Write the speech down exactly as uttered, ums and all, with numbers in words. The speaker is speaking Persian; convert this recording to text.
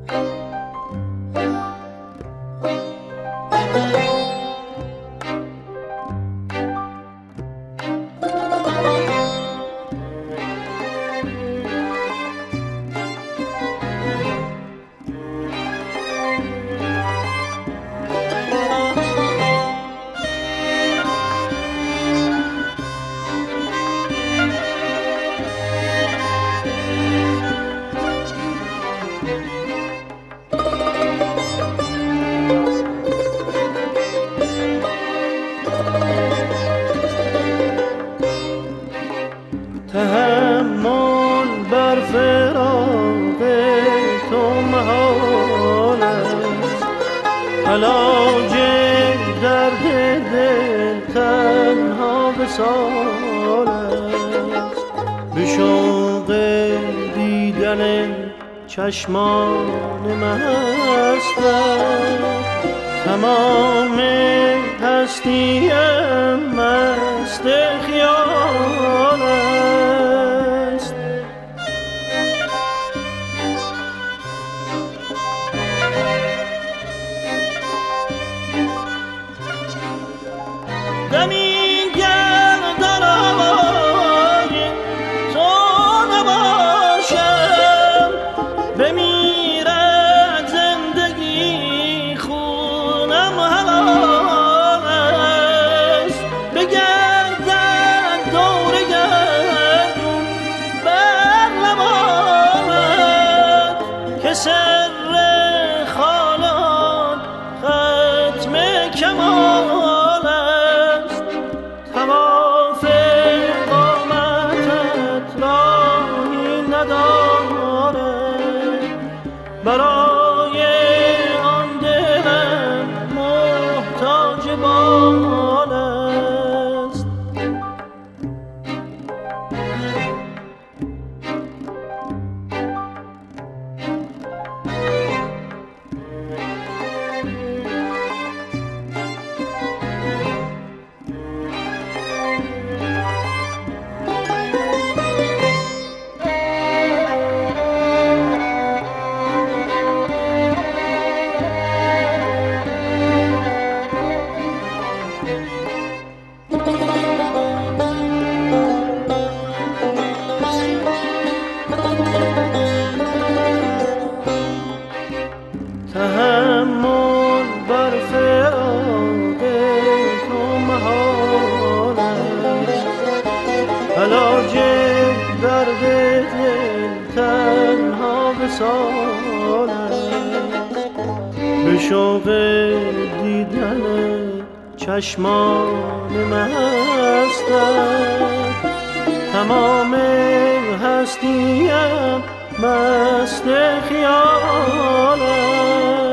تحمل بر فراق تو محال است، علاج درد دل تنها وصال است. به شوق دیدن چشمان مستم تمام هستیم مست خیال است. دمی گردن آوای تو نباشم، بمیرد زندگی خونم حلال است. بگردد دور گردون بر لبانت که سر خالان ختم کمال است. طواف قامتت راهی ندارد، برای آن دلم محتاج بال است. تحمل بر فراق تو محال است، علاج درد دل تنها وصال است. به شوق دیدن چشمان مستم تمام هستیم مست خیال است.